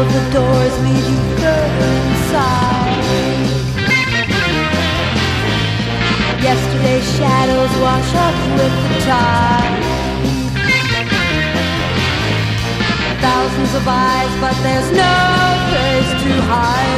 of the doors lead you further inside. Yesterday's shadows wash up with the tide. Thousands of eyes, but there's no place to hide.